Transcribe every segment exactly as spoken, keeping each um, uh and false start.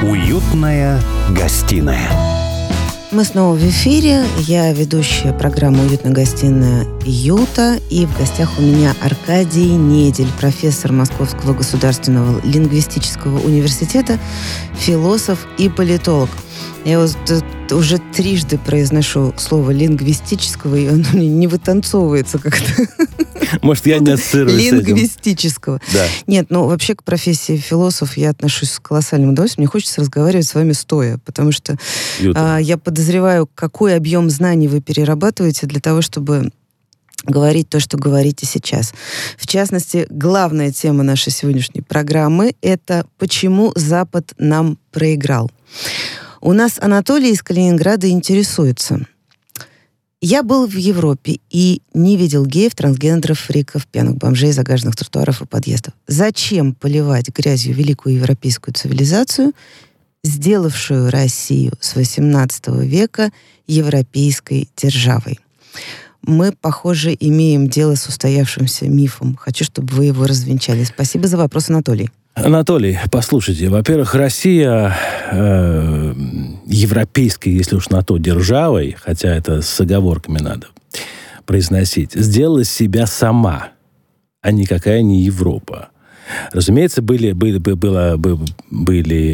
Уютная гостиная. Мы снова в эфире. Я ведущая программы «Уютная гостиная» Юта. И в гостях у меня Аркадий Недель, профессор Московского государственного лингвистического университета, философ и политолог. Я вот уже трижды произношу слово «лингвистического», и оно мне не вытанцовывается как-то. Может, я не ассоциирую с этим. Лингвистического. Да. Нет, ну вообще к профессии философ я отношусь с колоссальным удовольствием. Мне хочется разговаривать с вами стоя, потому что а, я подозреваю, какой объем знаний вы перерабатываете для того, чтобы говорить то, что говорите сейчас. В частности, главная тема нашей сегодняшней программы — это «Почему Запад нам проиграл?». У нас Анатолий из Калининграда интересуется. Я был в Европе и не видел геев, трансгендеров, фриков, пьяных бомжей, загаженных тротуаров и подъездов. Зачем поливать грязью великую европейскую цивилизацию, сделавшую Россию с восемнадцатого века европейской державой? Мы, похоже, имеем дело с устоявшимся мифом. Хочу, чтобы вы его развенчали. Спасибо за вопрос, Анатолий. Анатолий, послушайте, во-первых, Россия э, европейской, если уж на то, державой, хотя это с оговорками надо произносить, сделала себя сама, а никакая не Европа. Разумеется, были, были, было, были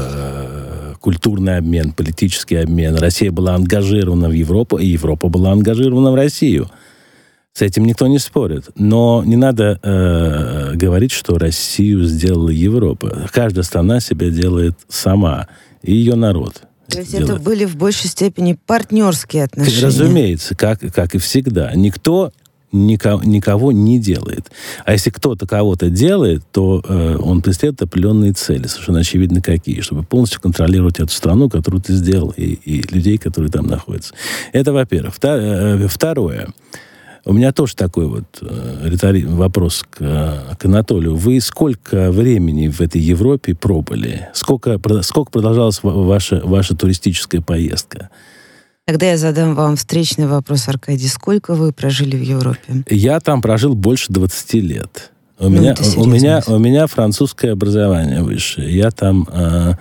э, культурный обмен, политический обмен. Россия была ангажирована в Европу, и Европа была ангажирована в Россию. С этим никто не спорит. Но не надо э, говорить, что Россию сделала Европа. Каждая страна себя делает сама. И ее народ. То есть делает. Это были в большей степени партнерские отношения? Разумеется, как, как и всегда. Никто никого, никого не делает. А если кто-то кого-то делает, то э, он преследует определенные цели. Совершенно очевидно, какие. Чтобы полностью контролировать эту страну, которую ты сделал, и, и людей, которые там находятся. Это, во-первых. Второе. У меня тоже такой вот э, риторий, вопрос к, к Анатолию. Вы сколько времени в этой Европе пробыли? Сколько, сколько продолжалась ваша, ваша туристическая поездка? Тогда я задам вам встречный вопрос, Аркадий. Сколько вы прожили в Европе? Я там прожил больше двадцати лет. У, ну, меня, у, меня, у меня французское образование высшее. Я там э,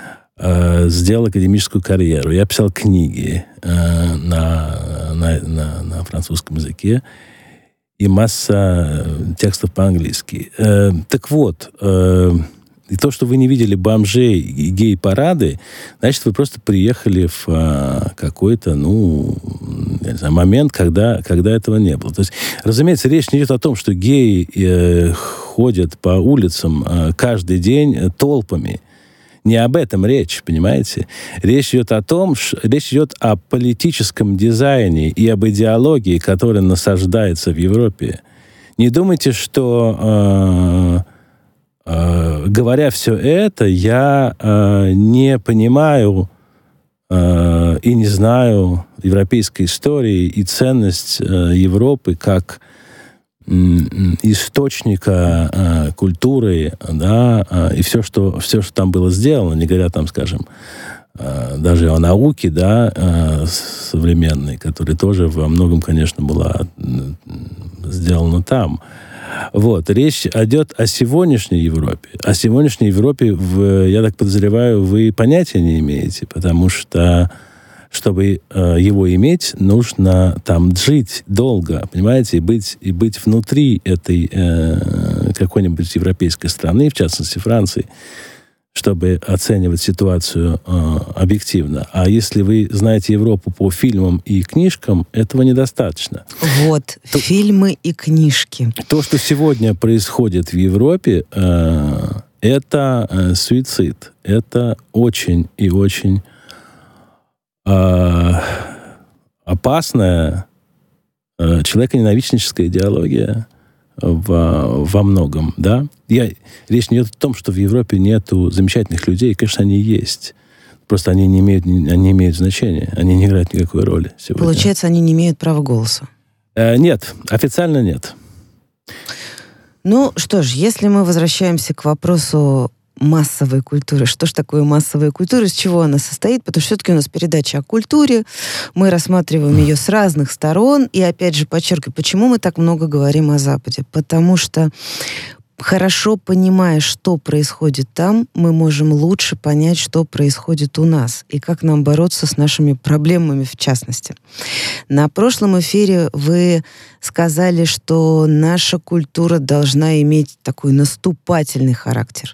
э, сделал академическую карьеру. Я писал книги э, на... На, на, на французском языке и масса текстов по-английски. Э, так вот, э, и то, что вы не видели бомжей и гей-парады, значит, вы просто приехали в э, какой-то, ну, я не знаю, момент, когда, когда этого не было. То есть, разумеется, речь не идет о том, что геи э, ходят по улицам э, каждый день толпами. Не об этом речь, понимаете? Речь идет о том, ш... речь идет о политическом дизайне и об идеологии, которая насаждается в Европе. Не думайте, что, э, э, говоря все это, я э, не понимаю э, и не знаю европейской истории и ценность э, Европы как источника э, культуры, да, э, и все что, все, что там было сделано, не говоря там, скажем, э, даже о науке, да, э, современной, которая тоже во многом, конечно, была сделана там. Вот. Речь идет о сегодняшней Европе. О сегодняшней Европе, в, я так подозреваю, вы понятия не имеете, потому что чтобы э, его иметь, нужно там жить долго, понимаете, и быть, и быть внутри этой э, какой-нибудь европейской страны, в частности Франции, чтобы оценивать ситуацию э, объективно. А если вы знаете Европу по фильмам и книжкам, этого недостаточно. Вот, то, фильмы и книжки. То, что сегодня происходит в Европе, э, это э, суицид. Это очень и очень опасная э, человеконенавистническая идеология во, во многом, да. Я, речь не идет о том, что в Европе нету замечательных людей. Конечно, они есть. Просто они не имеют, они не имеют значения. Они не играют никакой роли сегодня. Получается, они не имеют права голоса? Э, нет, официально нет. Ну, что ж, если мы возвращаемся к вопросу массовой культуры. Что ж такое массовая культура, из чего она состоит? Потому что все-таки у нас передача о культуре, мы рассматриваем ее с разных сторон, и опять же подчеркиваю, почему мы так много говорим о Западе? Потому что хорошо понимая, что происходит там, мы можем лучше понять, что происходит у нас и как нам бороться с нашими проблемами в частности. На прошлом эфире вы сказали, что наша культура должна иметь такой наступательный характер.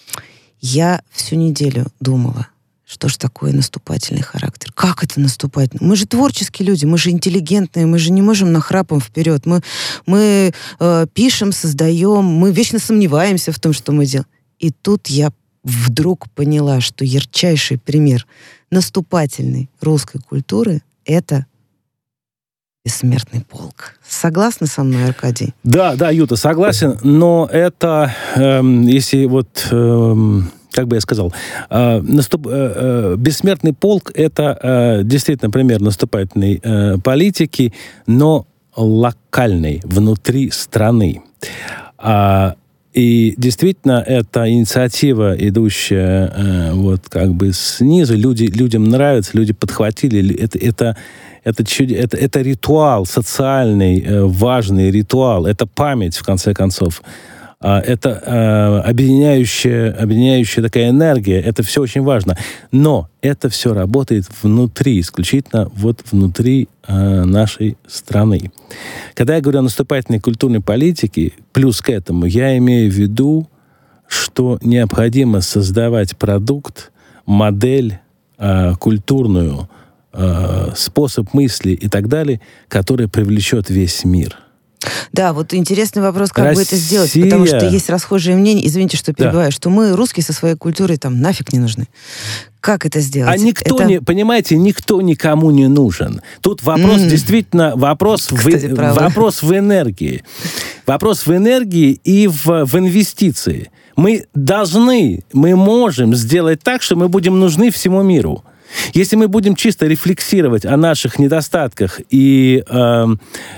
Я всю неделю думала, что ж такое наступательный характер? Как это наступательный? Мы же творческие люди, мы же интеллигентные, мы же не можем нахрапом вперед. Мы, мы э, пишем, создаем, мы вечно сомневаемся в том, что мы делаем. И тут я вдруг поняла, что ярчайший пример наступательной русской культуры — это «Бессмертный полк». Согласны со мной, Аркадий? Да, да, Юта, согласен, но это, эм, если вот... Эм, как бы я сказал, э, наступ, э, э, «Бессмертный полк» — это э, действительно пример наступательной э, политики, но локальной, внутри страны. А, и действительно, это инициатива, идущая э, вот как бы снизу. Люди, людям нравится, люди подхватили. Это, это, это, это, это ритуал, социальный, э, важный ритуал. Это память, в конце концов. Это э, объединяющая, объединяющая такая энергия, это все очень важно. Но это все работает внутри, исключительно вот внутри э, нашей страны. Когда я говорю о наступательной культурной политике, плюс к этому, я имею в виду, что необходимо создавать продукт, модель э, культурную, э, способ мысли и так далее, который привлечет весь мир. Да, вот интересный вопрос, как Россия... бы это сделать, потому что есть расхожие мнения, извините, что перебиваю, да. что мы, русские, со своей культурой там нафиг не нужны. Как это сделать? А никто это... не, понимаете, никто никому не нужен. Тут вопрос mm. действительно, вопрос, Кстати, в, вопрос в энергии. Вопрос в энергии и в, в инвестиции. Мы должны, мы можем сделать так, что мы будем нужны всему миру. Если мы будем чисто рефлексировать о наших недостатках и... Э,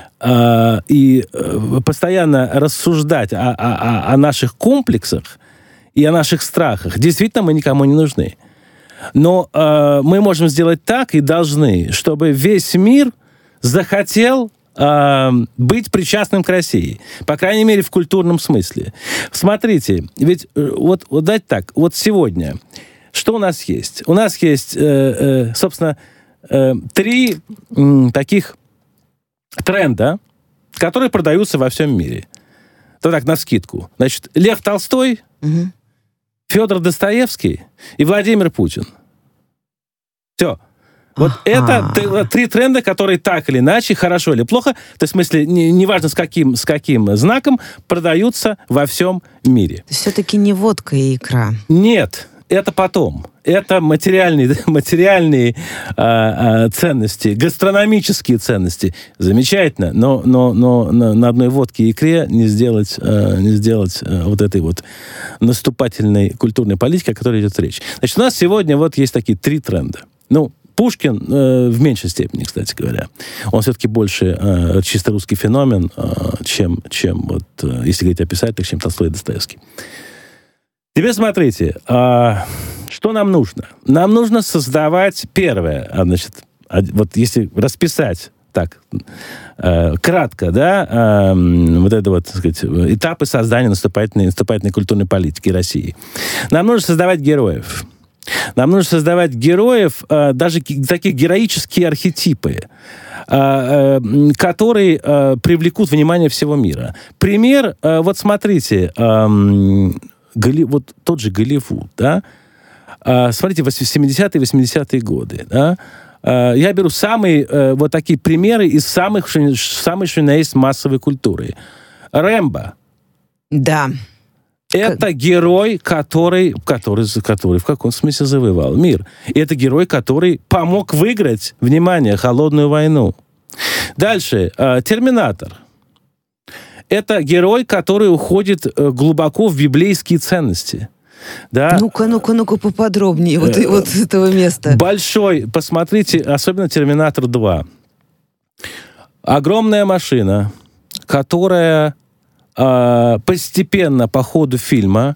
и постоянно рассуждать о, о, о наших комплексах и о наших страхах, действительно мы никому не нужны. Но э, мы можем сделать так и должны, чтобы весь мир захотел э, быть причастным к России. По крайней мере, в культурном смысле. Смотрите, ведь вот, вот дать так, вот сегодня, что у нас есть? У нас есть, э, э, собственно, э, три э, таких тренда, которые продаются во всем мире. То так, навскидку. Значит, Лев Толстой, угу. Федор Достоевский и Владимир Путин. Все. Вот ага. это три тренда, которые так или иначе, хорошо или плохо, то есть в смысле, неважно не с, каким, с каким знаком, продаются во всем мире. Все-таки не водка и икра. Нет. Это потом. Это материальные, материальные э, э, ценности, гастрономические ценности. Замечательно, но, но, но на, на одной водке и икре не сделать, э, не сделать э, вот этой вот наступательной культурной политики, о которой идет речь. Значит, у нас сегодня вот есть такие три тренда. Ну, Пушкин э, в меньшей степени, кстати говоря. Он все-таки больше э, чисто русский феномен, э, чем, чем вот, э, если говорить о писателях, чем Толстой и Достоевский. Теперь смотрите, а, что нам нужно? Нам нужно создавать первое, значит, вот если расписать так, э, кратко, да, э, вот это вот, так сказать, этапы создания наступательной, наступательной культурной политики России. Нам нужно создавать героев. Нам нужно создавать героев, э, даже такие героические архетипы, э, э, которые э, привлекут внимание всего мира. Пример, э, вот смотрите, э, Голли, вот тот же Голливуд, да, а, смотрите, семидесятые, восьмидесятые годы, да, а, я беру самые а, вот такие примеры из самых, самой, что ни есть, массовой культуры. Рэмбо. Да. Это как... герой, который, который, который в каком смысле завоевал мир. И это герой, который помог выиграть, внимание, холодную войну. Дальше. А, Терминатор. Это герой, который уходит глубоко в библейские ценности. Да? Ну-ка, ну-ка, ну-ка поподробнее вот, вот с этого места. Большой, посмотрите, особенно «Терминатор два». Огромная машина, которая э, постепенно по ходу фильма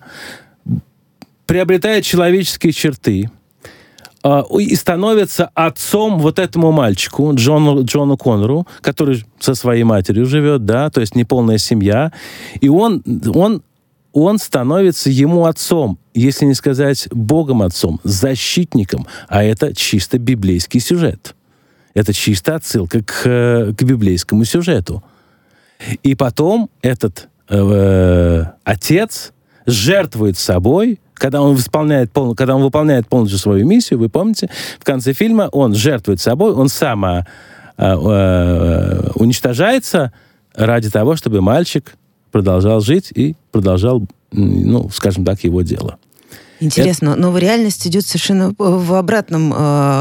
приобретает человеческие черты э, и становится отцом вот этому мальчику, Джону, Джону Коннору, который со своей матерью живет, да, то есть неполная семья. И он, он он становится ему отцом, если не сказать Богом отцом, защитником. А это чисто библейский сюжет. Это чисто отсылка к, к библейскому сюжету. И потом этот э, отец жертвует собой, когда он, исполняет, когда он выполняет полностью свою миссию, вы помните, в конце фильма он жертвует собой, он сам э, э, уничтожается ради того, чтобы мальчик продолжал жить и продолжал, ну, скажем так, его дело. Интересно, это... но реальность идет совершенно в обратном,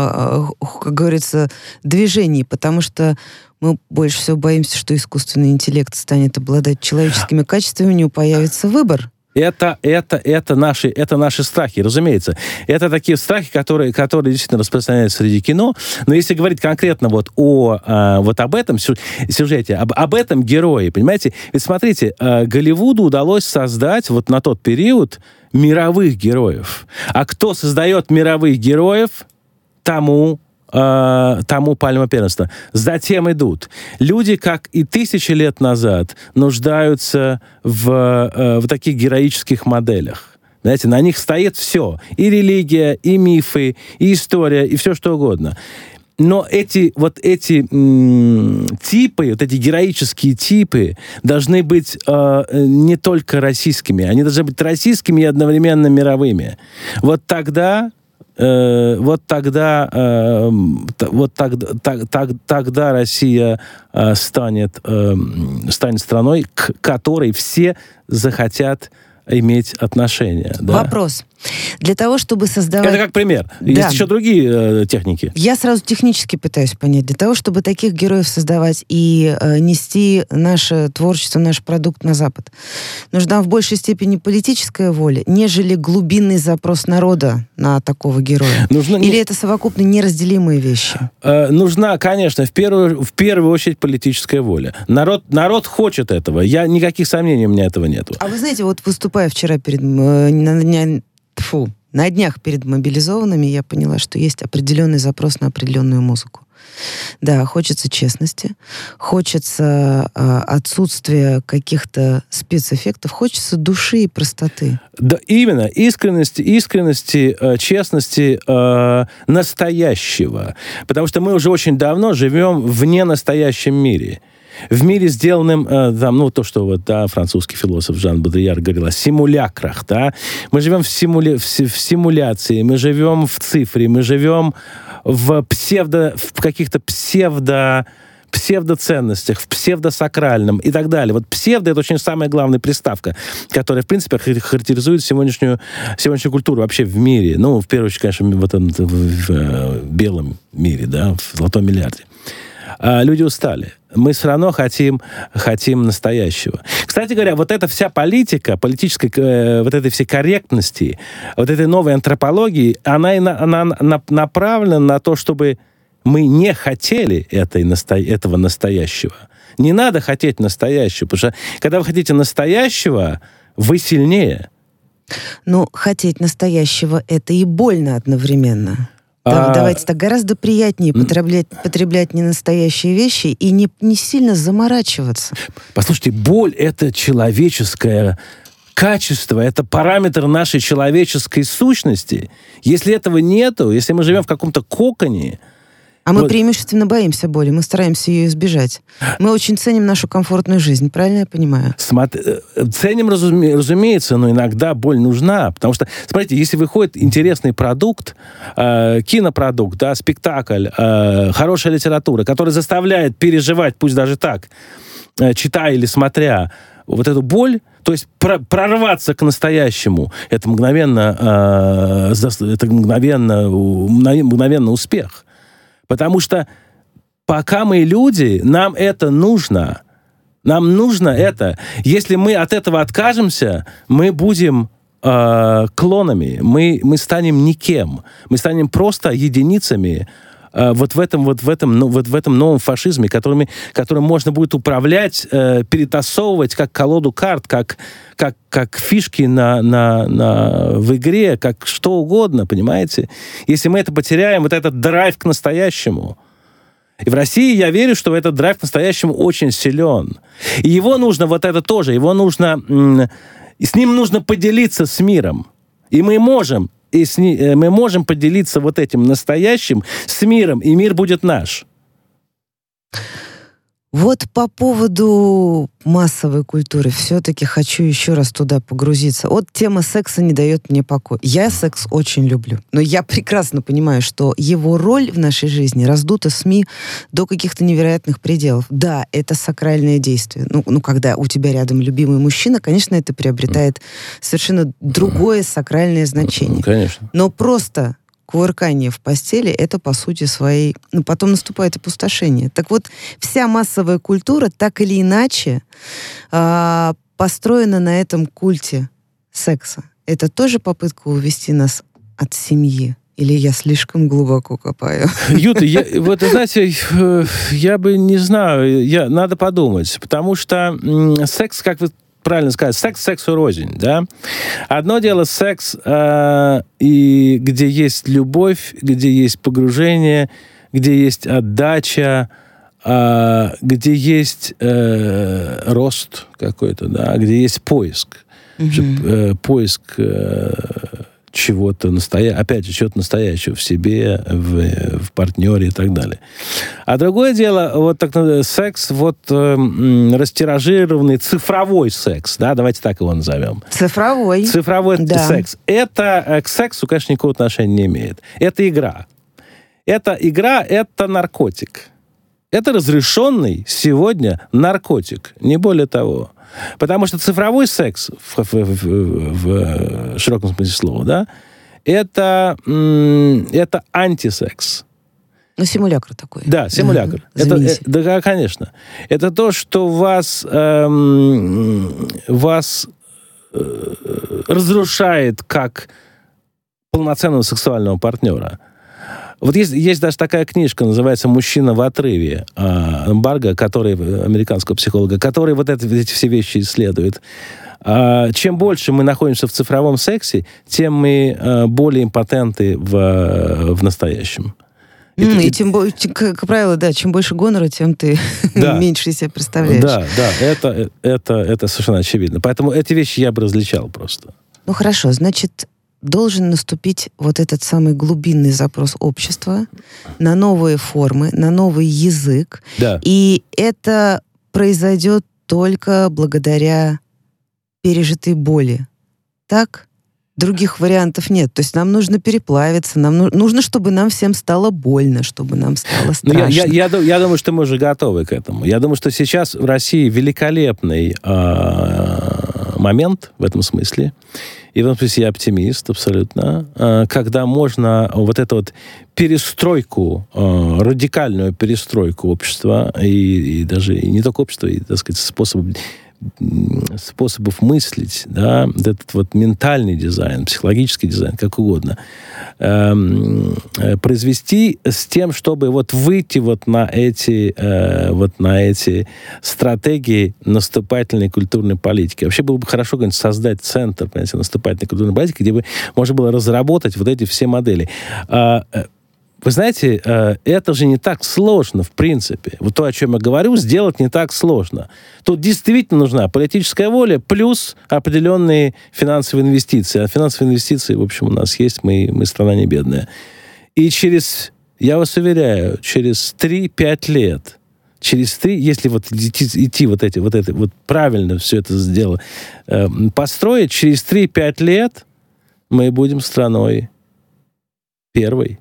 как говорится, движении, потому что мы больше всего боимся, что искусственный интеллект станет обладать человеческими качествами, у него появится выбор. Это, это, это, наши, это наши страхи, разумеется. Это такие страхи, которые, которые действительно распространяются среди кино. Но если говорить конкретно вот, о, а, вот об этом сюжете, об, об этом герое, понимаете? Ведь смотрите, а, Голливуду удалось создать вот на тот период мировых героев. А кто создает мировых героев, тому... тому пальма первенства. Затем идут. Люди, как и тысячи лет назад, нуждаются в, в таких героических моделях. Знаете, на них стоит все. И религия, и мифы, и история, и все что угодно. Но эти, вот эти м, типы, вот эти героические типы должны быть э, не только российскими, они должны быть российскими и одновременно мировыми. Вот тогда... Вот тогда, вот тогда, так, тогда Россия станет, станет страной, к которой все захотят иметь отношения. Да. Вопрос. Для того, чтобы создавать... Это как пример. Да. Есть еще другие э, техники. Я сразу технически пытаюсь понять. Для того, чтобы таких героев создавать и э, нести наше творчество, наш продукт на Запад, нужна в большей степени политическая воля, нежели глубинный запрос народа на такого героя. Нужно... Или это совокупно неразделимые вещи? Э, нужна, конечно, в первую, в первую очередь политическая воля. Народ, народ хочет этого. Я, никаких сомнений у меня этого нету. А вы знаете, вот выступая вчера перед... Э, на, на, Фу. На днях перед мобилизованными я поняла, что есть определенный запрос на определенную музыку. Да, хочется честности, хочется э, отсутствия каких-то спецэффектов, хочется души и простоты. Да, именно. Искренности, искренности, э, честности э, настоящего. Потому что мы уже очень давно живем в ненастоящем мире. В мире, сделанном, э, там, ну, то, что вот, да, французский философ Жан Бодрияр говорил о симулякрах, да. Мы живем в, симуля... в, в симуляции, мы живем в цифре, мы живем в псевдо... в каких-то псевдо... псевдоценностях, в псевдосакральном и так далее. Вот псевдо — это очень самая главная приставка, которая, в принципе, характеризует сегодняшнюю, сегодняшнюю культуру вообще в мире. Ну, в первую очередь, конечно, в, этом, в, в, в белом мире, да, в золотом миллиарде. А люди устали. Мы все равно хотим, хотим настоящего. Кстати говоря, вот эта вся политика, политической, э, вот этой всей корректности, вот этой новой антропологии, она, она на, направлена на то, чтобы мы не хотели этой, насто... этого настоящего. Не надо хотеть настоящего, потому что когда вы хотите настоящего, вы сильнее. Ну, хотеть настоящего — это и больно одновременно. Да, а... Давайте так, гораздо приятнее потреблять, потреблять ненастоящие вещи и не, не сильно заморачиваться. Послушайте, боль — это человеческое качество, это параметр нашей человеческой сущности. Если этого нету, если мы живем в каком-то коконе... А мы вот. преимущественно боимся боли, мы стараемся ее избежать. Мы очень ценим нашу комфортную жизнь, правильно я понимаю? Смотри, ценим, разуме, разумеется, но иногда боль нужна. Потому что, смотрите, если выходит интересный продукт, э, кинопродукт, да, спектакль, э, хорошая литература, которая заставляет переживать, пусть даже так, э, читая или смотря, вот эту боль, то есть прорваться к настоящему, это мгновенно, э, это мгновенно, мгновенно успех. Потому что пока мы люди, нам это нужно. Нам нужно это. Если мы от этого откажемся, мы будем э, клонами, мы, мы станем никем. Мы станем просто единицами э, вот, в этом, вот, в этом, ну, вот в этом новом фашизме, которыми, которым можно будет управлять, э, перетасовывать как колоду карт, как, как, как фишки на, на, на, в игре, как что угодно, понимаете? Если мы это потеряем, вот этот драйв к настоящему. И в России я верю, что этот драйв к настоящему очень силен. И его нужно, вот это тоже, его нужно, И с ним нужно поделиться с миром. И мы можем, и с ни, мы можем поделиться вот этим настоящим с миром, и мир будет наш. Вот по поводу массовой культуры все-таки хочу еще раз туда погрузиться. Вот тема секса не дает мне покоя. Я секс очень люблю, но я прекрасно понимаю, что его роль в нашей жизни раздута СМИ до каких-то невероятных пределов. Да, это сакральное действие. Ну, ну когда у тебя рядом любимый мужчина, конечно, это приобретает совершенно другое сакральное значение. Конечно. Но просто... кувыркание в постели — это, по сути своей... Ну, потом наступает опустошение. Так вот, вся массовая культура так или иначе э, построена на этом культе секса. Это тоже попытка увести нас от семьи? Или я слишком глубоко копаю? Юта, я, вот, знаете, я бы не знаю, я, надо подумать, потому что м, секс, как вы правильно сказать, секс сексу рознь, да? Одно дело секс, э, и где есть любовь, где есть погружение, где есть отдача, э, где есть э, рост какой-то, да, где есть поиск. Mm-hmm. Э, поиск э, чего-то настоящего, опять же, чего-то настоящего в себе, в, в партнере и так далее. А другое дело, вот так секс, вот э, растиражированный цифровой секс, да, давайте так его назовем. Цифровой. Цифровой да. секс. Это к сексу, конечно, никакого отношения не имеет. Это игра. Это игра, это наркотик. Это разрешенный сегодня наркотик, не более того. Потому что цифровой секс, в, в, в, в широком смысле слова, да, это, это антисекс. Ну, симулятор такой. Да, симулятор. Да, это, да, конечно. Это то, что вас, эм, вас э, разрушает как полноценного сексуального партнера. Вот есть, есть даже такая книжка, называется «Мужчина в отрыве» Барга, который, американского психолога, который вот это, эти все вещи исследует. Чем больше мы находимся в цифровом сексе, тем мы более импотенты в, в настоящем. И, mm, и, и тем более, как, как правило, да, чем больше гонора, тем ты да. меньше себе представляешь. Да, да, это, это, это совершенно очевидно. Поэтому эти вещи я бы различал просто. Ну хорошо, значит, должен наступить вот этот самый глубинный запрос общества на новые формы, на новый язык. Да. И это произойдет только благодаря пережитой боли. Так? Других вариантов нет. То есть нам нужно переплавиться, нам ну, нужно, чтобы нам всем стало больно, чтобы нам стало страшно. Ну, я, я, я, я думаю, что мы уже готовы к этому. Я думаю, что сейчас в России великолепный э, момент в этом смысле. И в этом смысле я оптимист абсолютно. Э, когда можно вот эту вот перестройку, э, радикальную перестройку общества, и, и даже и не только общества, и, так сказать, способов способов мыслить, да, вот этот вот ментальный дизайн, психологический дизайн, как угодно, эм, э, произвести с тем, чтобы вот выйти вот на эти, э, вот на эти стратегии наступательной культурной политики. Вообще было бы хорошо, конечно, создать центр, понимаете, наступательной культурной политики, где бы можно было разработать вот эти все модели. А, Вы знаете, это же не так сложно, в принципе. Вот то, о чем я говорю, сделать не так сложно. Тут действительно нужна политическая воля плюс определенные финансовые инвестиции. А финансовые инвестиции, в общем, у нас есть, мы, мы страна не бедная. И через, я вас уверяю, через три-пять лет, через три, если вот идти, идти вот эти, вот это, вот правильно все это сделать, э, построить, через три-пять лет мы будем страной первой.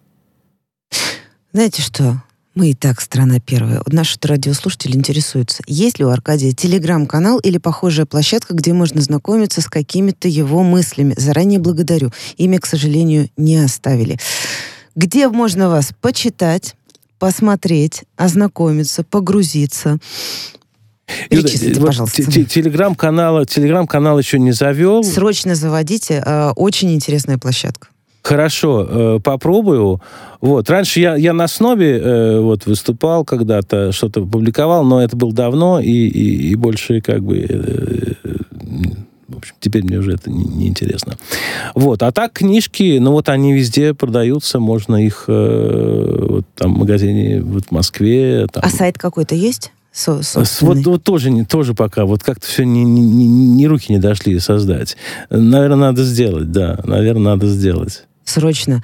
Знаете что? Мы и так страна первая. Наши радиослушатели интересуются, есть ли у Аркадия телеграм-канал или похожая площадка, где можно знакомиться с какими-то его мыслями. Заранее благодарю. Имя, к сожалению, не оставили. Где можно вас почитать, посмотреть, ознакомиться, погрузиться? Перечислите, вот пожалуйста. Телеграм-канал, телеграм-канал еще не завел. Срочно заводите. Очень интересная площадка. Хорошо, э, попробую. Вот. Раньше я, я на Снобе э, вот, выступал когда-то, что-то публиковал, но это было давно, и, и, и больше как бы... Э, в общем, теперь мне уже это неинтересно. Не вот. А так книжки, ну вот они везде продаются, можно их э, вот, там в магазине вот, в Москве. Там... А сайт какой-то есть? Со- вот, вот тоже, не, тоже пока, вот как-то все ни, ни, ни, ни руки не дошли создать. Наверное, надо сделать, да, наверное, надо сделать. Срочно.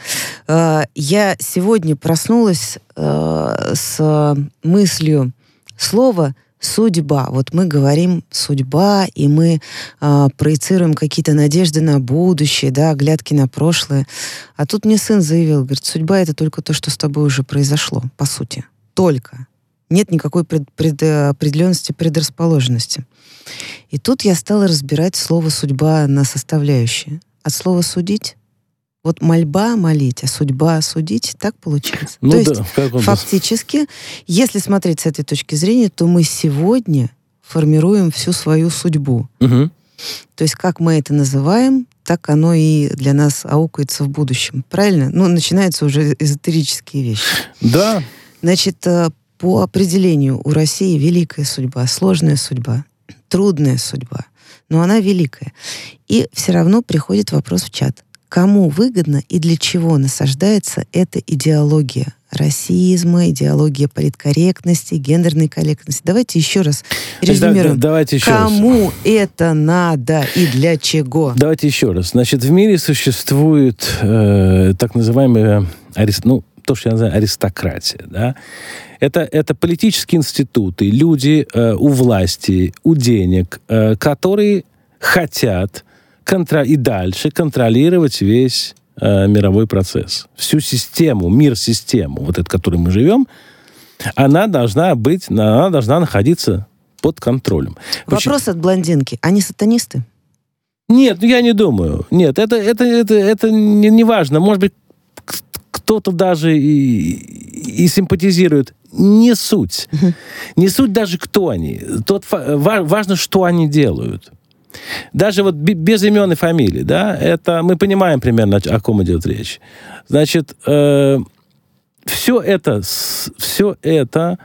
Я сегодня проснулась с мыслью слова «судьба». Вот мы говорим «судьба», и мы проецируем какие-то надежды на будущее, да, оглядки на прошлое. А тут мне сын заявил, говорит, судьба — это только то, что с тобой уже произошло, по сути. Только. Нет никакой пред, пред, определенности, предрасположенности. И тут я стала разбирать слово «судьба» на составляющие. От слова «судить» вот мольба молить, а судьба судить, так получается? Ну, то да, есть фактически, если смотреть с этой точки зрения, то мы сегодня формируем всю свою судьбу. Угу. То есть как мы это называем, так оно и для нас аукается в будущем. Правильно? Ну, начинаются уже эзотерические вещи. Да. Значит, по определению у России великая судьба, сложная судьба, трудная судьба, но она великая. И все равно приходит вопрос в чат. Кому выгодно и для чего насаждается эта идеология расизма, идеология политкорректности, гендерной корректности? Давайте еще раз резюмируем. Да, давайте еще Кому раз. это надо и для чего? Давайте еще раз. Значит, в мире существует э, так называемая арист... ну, то, что я называю аристократия. Да? Это, это политические институты, люди э, у власти, у денег, э, которые хотят и дальше контролировать весь э, мировой процесс. Всю систему, мир-систему, вот эту, в которой мы живем, она должна быть, она должна находиться под контролем. Вопрос Почему? От блондинки. Они сатанисты? Нет, я не думаю. Нет, это, это, это, это не, не важно. Может быть, кто-то даже и, и симпатизирует. Не суть. Uh-huh. Не суть даже, кто они. Тот, важно, что они делают. Даже вот без имен и фамилий, да, это мы понимаем примерно, о ком идет речь. Значит, э, все это, все это,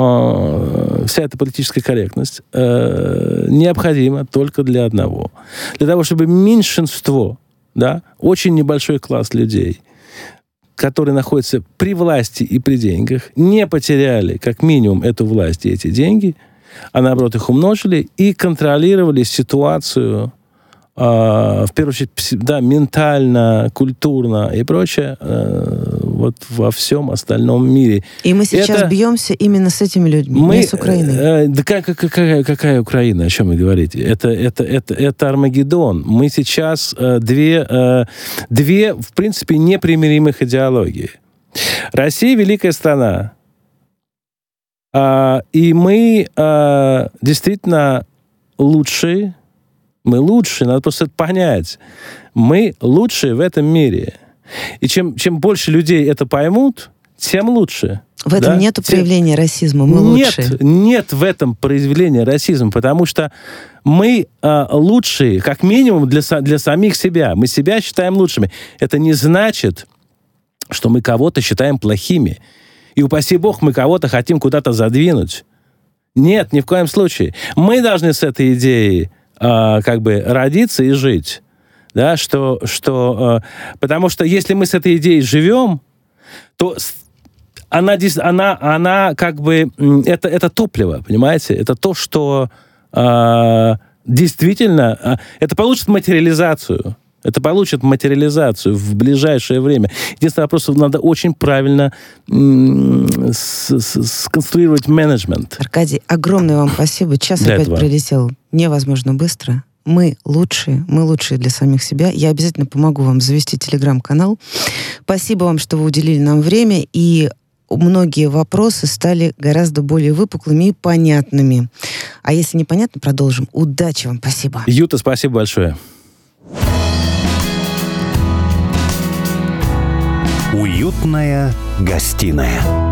э, вся эта политическая корректность э, необходима только для одного. Для того, чтобы меньшинство, да, очень небольшой класс людей, которые находятся при власти и при деньгах, не потеряли как минимум эту власть и эти деньги, а наоборот их умножили и контролировали ситуацию, э, в первую очередь, да, ментально, культурно и прочее, э, вот во всем остальном мире. И мы сейчас это... бьемся именно с этими людьми, мы, не с Украиной. Э, да как, какая, какая Украина, о чем вы говорите? Это, это, это, это Армагеддон. Мы сейчас э, две, э, две, в принципе, непримиримых идеологии. Россия — великая страна. Uh, и мы uh, действительно лучшие, мы лучшие, надо просто это понять. Мы лучшие в этом мире. И чем, чем больше людей это поймут, тем лучше. В этом да? нет проявления тем... расизма, мы нет, лучшие. Нет в этом проявления расизма, потому что мы uh, лучшие, как минимум, для, для самих себя. Мы себя считаем лучшими. Это не значит, что мы кого-то считаем плохими. И, упаси бог, мы кого-то хотим куда-то задвинуть. Нет, ни в коем случае. Мы должны с этой идеей э, как бы родиться и жить. Да, что, что, э, потому что если мы с этой идеей живем, то она, она, она как бы... Это, это топливо, понимаете? Это то, что э, действительно... Э, это получит материализацию. Это получит материализацию в ближайшее время. Единственный вопрос, надо очень правильно м- с- с- сконструировать менеджмент. Аркадий, огромное вам спасибо. Час для опять этого. Пролетел невозможно быстро. Мы лучшие, мы лучшие для самих себя. Я обязательно помогу вам завести телеграм-канал. Спасибо вам, что вы уделили нам время, и многие вопросы стали гораздо более выпуклыми и понятными. А если непонятно, продолжим. Удачи вам, спасибо. Юта, спасибо большое. Уютная гостиная.